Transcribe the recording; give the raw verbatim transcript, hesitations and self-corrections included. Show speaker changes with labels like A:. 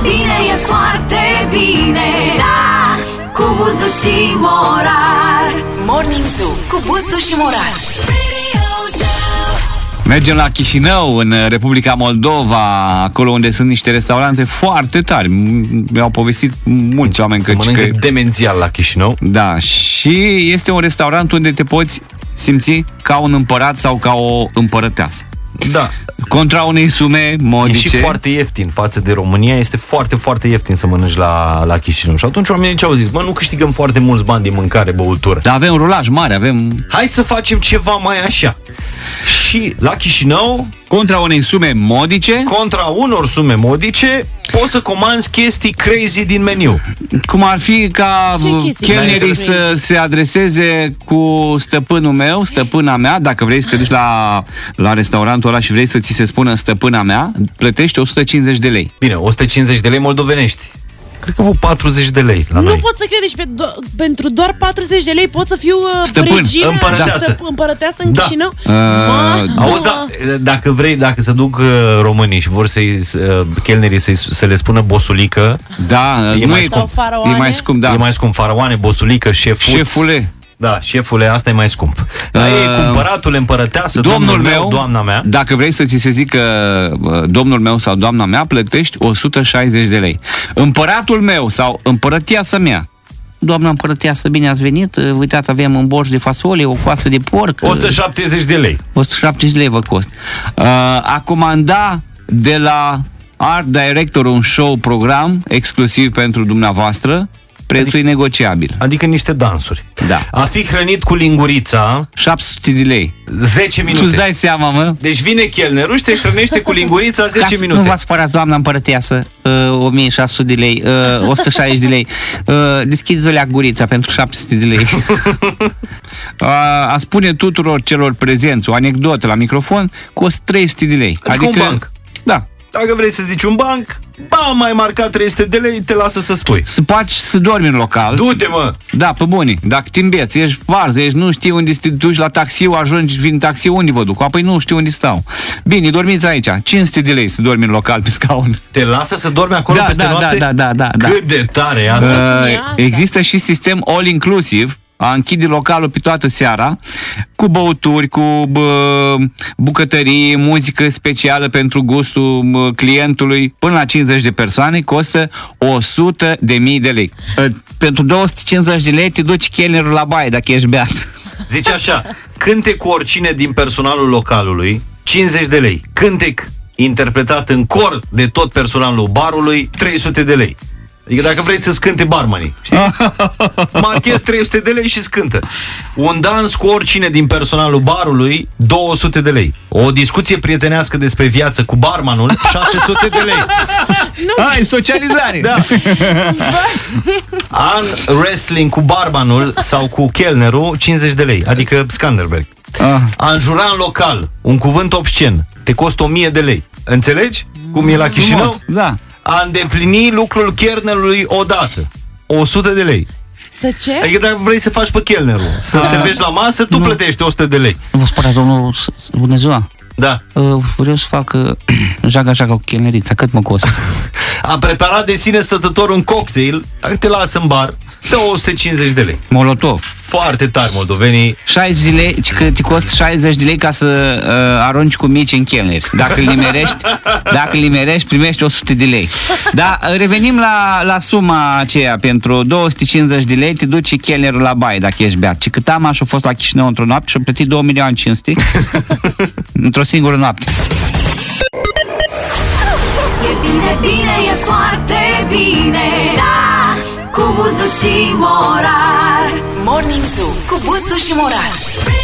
A: bine, e foarte bine. Da, cu Buzdu și Morar.
B: Morning Zoo cu Buzdu și Morar.
C: Mergem la Chișinău, în Republica Moldova, acolo unde sunt niște restaurante foarte tari. Mi-au povestit mulți oameni că...
D: Se mănâncă demențial la Chișinău.
C: Da, și este un restaurant unde te poți simți ca un împărat sau ca o împărăteasă.
D: Da.
C: Contra unei sume modice.
D: E și foarte ieftin față de România. Este foarte, foarte ieftin să mănânci la, la Chișinău. Și atunci oamenii ce au zis? Bă, nu câștigăm foarte mulți bani din mâncare, băutură.
C: Dar avem rulaj mare, avem...
D: Hai să facem ceva mai așa. Și la Chișinău,
C: contra unei sume modice,
D: contra unor sume modice, poți să comanzi chestii crazy din meniu.
C: Cum ar fi ca chelnerii să se adreseze cu stăpânul meu, stăpâna mea. Dacă vrei să te duci la, la restaurantul ăla și vrei să ți se spună stăpâna mea, plătești o sută cincizeci de lei.
D: Bine, o sută cincizeci de lei moldovenești. Cred că vă patruzeci de lei la
E: nu
D: noi.
E: pot să credeți, pe do- pentru doar patruzeci de lei pot să fiu uh,
C: stăpân,
E: regină,
D: împărăteasă.
E: stăp- împărăteasă în
D: Da.
E: Chișinău?
C: Uh,
D: Auzi, da, dacă vrei, dacă se duc uh, românii și vor să-i, uh, chelnerii să, să le spună bosulică,
C: da,
D: e
C: nu
D: mai
C: e,
D: scump.
C: e mai scump, da.
D: E mai scump, faraoane, bosulică, șefuț.
C: Șefule.
D: Da, șefule, asta e mai scump. Dar uh, e cumpăratul, împărăteasă,
C: domnul,
D: domnul
C: meu,
D: meu, doamna mea.
C: Dacă vrei să ți se zică uh, domnul meu sau doamna mea, plătești o sută șaizeci de lei. Împăratul meu sau împărăteasa mea. Doamna împărăteasă, bine ați venit. Uitați, avem un borș de fasole, o coastă de porc.
D: o sută șaptezeci de lei.
C: o sută șaptezeci de lei vă cost. Uh, a comanda de la Art Director un show program exclusiv pentru dumneavoastră, prețul adică, e negociabil.
D: Adică niște dansuri.
C: Da.
D: A fi hrănit cu lingurița
C: șapte sute de lei.
D: zece minute.
C: Tu-ți dai seama, mă?
D: Deci vine chelnerul și te hrănește cu lingurița zece minute.
C: Nu v-ați spărați, doamna împărăteasă, uh, o mie șase sute de lei, uh, o sută șaizeci de lei. Uh, deschideți o leac gurița pentru șapte sute de lei. uh, a spune tuturor celor prezenți o anecdotă la microfon costă trei sute de lei.
D: Adică, adică un banc.
C: Da.
D: Dacă vrei să zici un banc, ba, mai marcat trei sute de lei, te lasă să spui.
C: Să faci să dormi în local.
D: Du-te, mă!
C: Da, pe buni. Dacă te îmbeți, ești varză, ești, nu știi unde te duci la taxiu, ajungi, vin taxi, unde vă duc? Apoi nu știu unde stau. Bine, dormiți aici. cinci sute de lei să dormi în local pe scaun.
D: Te lasă să dormi acolo
C: da,
D: peste
C: da,
D: noapte?
C: Da, da, da, da.
D: Cât de tare e asta?
C: Uh, există și sistem all-inclusive, a închide localul pe toată seara, cu băuturi, cu bă, bucătării, muzică specială pentru gustul bă, clientului, până la cincizeci de persoane, costă o sută de mii de lei. Pentru două sute cincizeci de lei te duci chelnerul la baie dacă ești beat.
D: Zice așa, cântec cu oricine din personalul localului, cincizeci de lei. Cântec interpretat în cor de tot personalul barului, trei sute de lei. Adică dacă vrei să-ți cânte barmanii, știi? Marchezi trei sute de lei și cântă. Un dans cu oricine din personalul barului, două sute de lei. O discuție prietenească despre viață cu barmanul, șase sute de lei.
C: Hai, socializare!
D: Da. An wrestling cu barmanul sau cu chelnerul, cincizeci de lei. Adică Skanderberg.
C: Ah.
D: A înjura în local un cuvânt obscen te costă o mie de lei. Înțelegi? Cum e la Chișinău?
C: Frumos, da.
D: A îndeplini lucrul chelnerului odată, o sută de lei.
E: Să ce?
D: Adică dacă vrei să faci pe chelnerul, să
C: A.
D: servești la masă, tu
C: Nu.
D: plătești o sută de lei.
C: Vă spune, domnul, bună ziua.
D: Da.
C: Uh, vreau să fac uh, jaga-jaga cu chelnerița, cât mă costă?
D: A preparat de sine stătător un cocktail, dacă te lasă în bar, dă o sută cincizeci de lei.
C: Molotov.
D: Foarte tari moldovenii.
C: șaizeci de lei, că te costă șaizeci de lei ca să uh, arunci cu mici în chelneri. Dacă îl nimerești, dacă îl nimerești, primești o sută de lei. Dar revenim la, la suma aceea. Pentru două sute cincizeci de lei te duci chelnerul la baie dacă ești beat. Și cât am așa a fost la Chișinău într-o noapte și a plătit două milioane cinci sute într-o singură noapte.
A: E bine, bine, e foarte bine. Da, cu Buzdu și Morar.
B: Morning Zoo cu Buzdu și Morar.